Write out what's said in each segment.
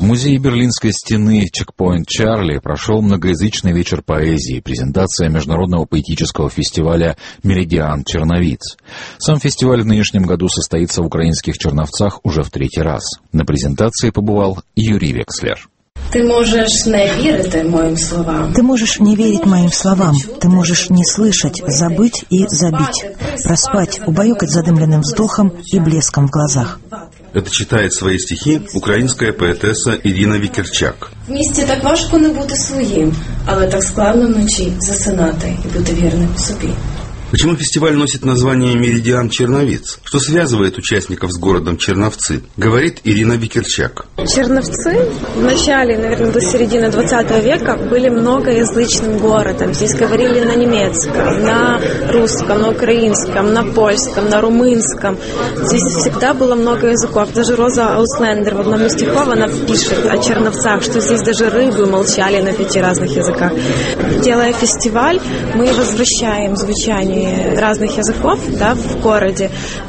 В музее Берлинской стены «Чекпоинт Чарли» прошел многоязычный вечер поэзии, презентация международного поэтического фестиваля «Меридиан Черновиц». Сам фестиваль в нынешнем году состоится в украинских Черновцах уже в 3-й раз. На презентации побывал Юрий Векслер. Ты можешь не верить моим словам. Ты можешь не верить моим словам. Ты можешь не слышать, забыть и забить. Проспать, убаюкать задымленным вздохом и блеском в глазах. Это читает свои стихи українська поетеса Ірина Вікерчак. В місті так важко не бути своїм, але так складно вночі засинати і бути вірним собі. Почему фестиваль носит название «Меридиан Черновиц»? Что связывает участников с городом Черновцы? Говорит Ирина Вікерчак. Черновцы в начале, наверное, до середины 20 века были многоязычным городом. Здесь говорили на немецком, на русском, на украинском, на польском, на румынском. Здесь всегда было много языков. Даже Роза Ауслендер в одном из стихов, она пишет о Черновцах, что здесь даже рыбы молчали на 5 разных языках. Делая фестиваль, мы возвращаем звучание разных языков, да, в городе.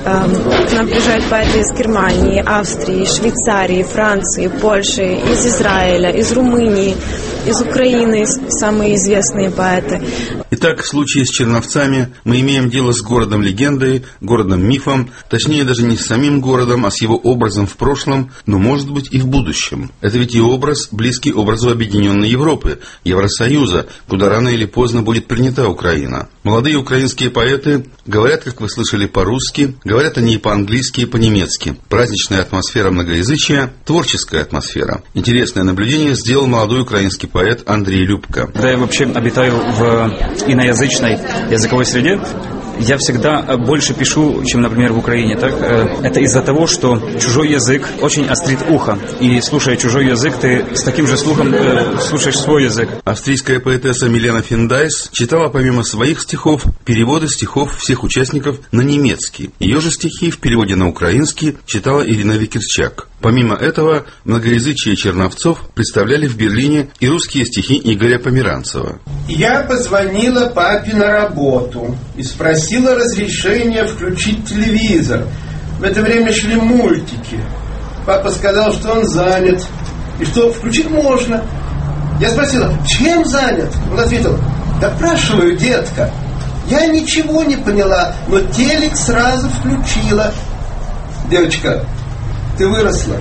К нам приезжают поэты из Германии, Австрии, Швейцарии, Франции, Польши, из Израиля, из Румынии, из Украины самые известные поэты. Итак, в случае с Черновцами мы имеем дело с городом-легендой, городом-мифом, точнее даже не с самим городом, а с его образом в прошлом, но может быть и в будущем. Это ведь и образ, близкий образу Объединенной Европы, Евросоюза, куда рано или поздно будет принята Украина. Молодые украинские поэты говорят, как вы слышали, по-русски, говорят они и по-английски, и по-немецки. Праздничная атмосфера многоязычия, творческая атмосфера. Интересное наблюдение сделал молодой украинский поэт Андрей Любка. Когда я вообще обитаю в иноязычной языковой среде, я всегда больше пишу, чем, например, в Украине. Так? Это из-за того, что чужой язык очень острит ухо. И слушая чужой язык, ты с таким же слухом слушаешь свой язык. Австрийская поэтесса Милена Финдайс читала помимо своих стихов переводы стихов всех участников на немецкий. Ее же стихи в переводе на украинский читала Ирина Вікерчак. Помимо этого, многоязычие черновцов представляли в Берлине и русские стихи Игоря Померанцева. Я позвонила папе на работу и спросила разрешения включить телевизор. В это время шли мультики. Папа сказал, что он занят и что включить можно. Я спросила, чем занят? Он ответил, допрашиваю, детка. Я ничего не поняла, но телек сразу включила. Девочка, ты выросла.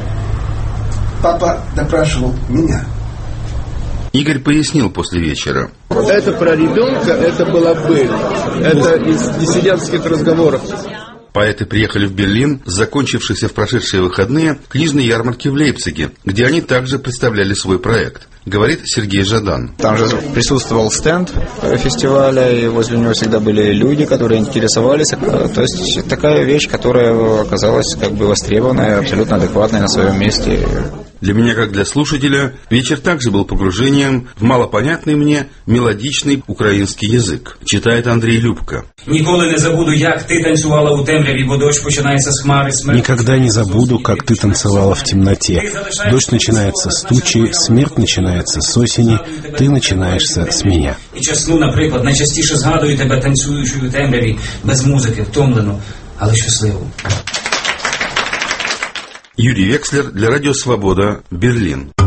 Папа допрашивал меня. Игорь пояснил после вечера. Это про ребенка, это была быль. Это из диссидентских разговоров. Поэты приехали в Берлин с закончившейся в прошедшие выходные книжной ярмарки в Лейпциге, где они также представляли свой проект. Говорит Сергей Жадан. Там же присутствовал стенд фестиваля, и возле него всегда были люди, которые интересовались. То есть такая вещь, которая оказалась как бы востребованной, абсолютно адекватной на своем месте. Для меня, как для слушателя, вечер также был погружением в малопонятный мне мелодичный украинский язык. Читает Андрей Любка. Никогда не забуду, как ты танцевала в темноте. Дождь начинается с тучи, смерть начинается с осени, ты начинаешься с меня. І часну, наприклад, найчастіше згадую тебе танцюючою у темряві, без музики, втомлену, але щасливу. Юрий Векслер для Радио Свобода, Берлин.